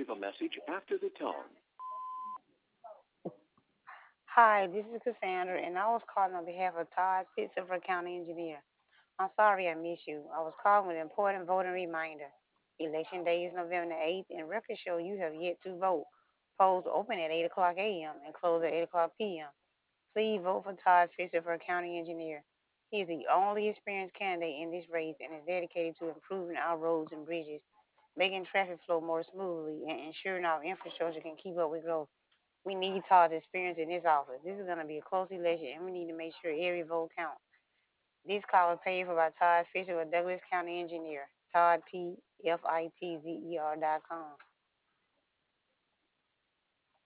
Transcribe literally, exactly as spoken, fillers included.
leave a message after the tone. Hi, this is Cassandra, and I was calling on behalf of Todd Pittsburgh County Engineer. I'm sorry I missed you. I was calling with an important voting reminder. Election day is November the eighth, and records show you have yet to vote. Polls open at eight o'clock a m and close at eight o'clock p m. Please vote for Todd Pittsburgh County Engineer. He is the only experienced candidate in this race and is dedicated to improving our roads and bridges, making traffic flow more smoothly, and ensuring our infrastructure can keep up with growth. We need Todd's experience in this office. This is going to be a close election, and we need to make sure every vote counts. This call is paid for by Todd Fisher with Douglas County Engineer, Todd P F I T Z E R dot com.